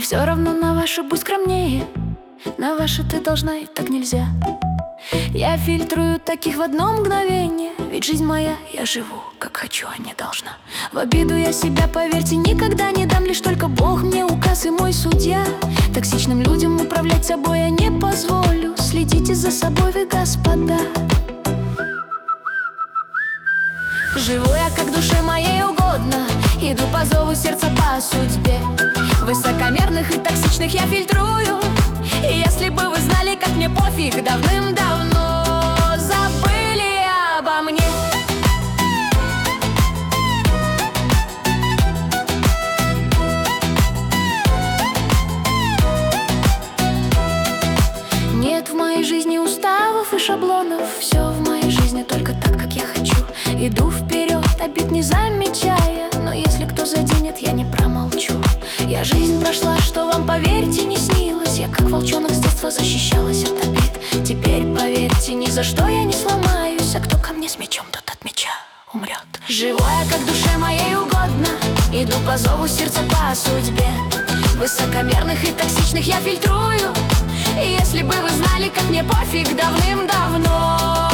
Все равно на вашу будь скромнее, на вашу ты должна, и так нельзя. Я фильтрую таких в одно мгновение, ведь жизнь моя, я живу как хочу, а не должна. В обиду я себя, поверьте, никогда не дам. Лишь только Бог мне указ и мой судья. Токсичным людям управлять собой я не позволю. Следите за собой вы, господа. Живу я как душе моей угодно, иду по зову сердца, по судьбе. Высокомерных и токсичных я фильтрую. И если бы вы знали, как мне пофиг, давным-давно забыли обо мне. Нет в моей жизни уставов и шаблонов. Все в моей жизни только так, как я хочу. Иду вперед, обид не замечая. Но если кто заденет, я не промолчу. Я жизнь прошла, что вам, поверьте, не снилось. Я как волчонок с детства защищалась от обид. Теперь, поверьте, ни за что я не сломаюсь. А кто ко мне с мечом, тот от меча умрет. Живу я как душе моей угодно, иду по зову сердца, по судьбе. Высокомерных и токсичных я фильтрую. И если бы вы знали, как мне пофиг, давным-давно